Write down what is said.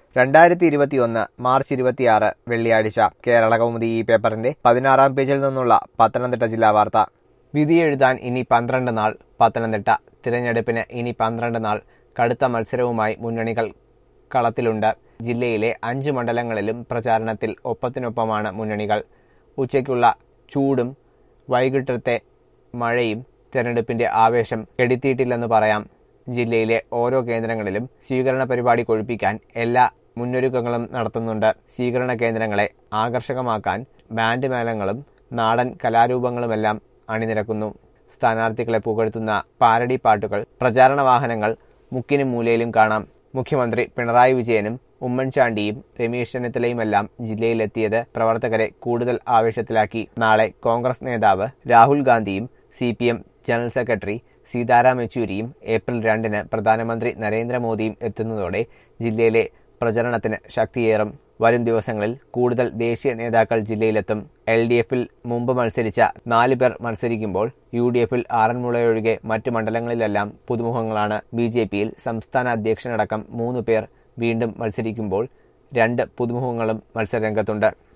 2021 March 26 വെള്ളിയാഴ്ച കേരളകൗമുദി ഈ പേപ്പറിന്റെ 16-ാം പേജിൽ നിന്നുള്ള പത്തനംതിട്ട ജില്ലാ വാർത്ത. വിധിയെഴുതാൻ ഇനി 12 നാൾ. പത്തനംതിട്ട. തിരഞ്ഞെടുപ്പിന് ഇനി 12 നാൾ. കടുത്ത മത്സരവുമായി മുന്നണികൾ കളത്തിലുണ്ട്. ജില്ലയിലെ 5 മണ്ഡലങ്ങളിലും പ്രചാരണത്തിൽ ഒപ്പത്തിനൊപ്പമാണ് മുന്നണികൾ. ഉച്ചയ്ക്കുള്ള ചൂടും വൈകിട്ടത്തെ മഴയും തെരഞ്ഞെടുപ്പിന്റെ ആവേശം കെടുത്തിയിട്ടില്ലെന്ന് പറയാം. ജില്ലയിലെ ഓരോ കേന്ദ്രങ്ങളിലും സ്വീകരണ പരിപാടി കൊഴുപ്പിക്കാൻ എല്ലാ മുന്നൊരുക്കങ്ങളും നടത്തുന്നുണ്ട്. സ്വീകരണ കേന്ദ്രങ്ങളെ ആകർഷകമാക്കാൻ ബാൻഡ് മേളങ്ങളും നാടൻ കലാരൂപങ്ങളുമെല്ലാം അണിനിരക്കുന്നു. സ്ഥാനാർത്ഥികളെ പുകഴ്ത്തുന്ന പാരഡി പാട്ടുകൾ, പ്രചാരണ വാഹനങ്ങൾ മുക്കിനും മൂലയിലും കാണാം. മുഖ്യമന്ത്രി പിണറായി വിജയനും ഉമ്മൻചാണ്ടിയും രമേശ് ചെന്നിത്തലയുമെല്ലാം ജില്ലയിലെത്തിയത് പ്രവർത്തകരെ കൂടുതൽ ആവേശത്തിലാക്കി. നാളെ കോൺഗ്രസ് നേതാവ് രാഹുൽ ഗാന്ധിയും CPM ജനറൽ സെക്രട്ടറി സീതാറാം യെച്ചൂരിയും ഏപ്രിൽ 2-ന് പ്രധാനമന്ത്രി നരേന്ദ്രമോദിയും എത്തുന്നതോടെ ജില്ലയിലെ പ്രചരണത്തിന് ശക്തിയേറും. വരും ദിവസങ്ങളിൽ കൂടുതൽ ദേശീയ നേതാക്കൾ ജില്ലയിലെത്തും. LDFിൽ മുമ്പ് മത്സരിച്ച 4 പേർ മത്സരിക്കുമ്പോൾ UDFിൽ ആറന്മുളയൊഴികെ മറ്റ് മണ്ഡലങ്ങളിലെല്ലാം പുതുമുഖങ്ങളാണ്. BJPയിൽ സംസ്ഥാന അധ്യക്ഷനടക്കം 3 പേർ വീണ്ടും മത്സരിക്കുമ്പോൾ 2 പുതുമുഖങ്ങളും മത്സരരംഗത്തുണ്ട്.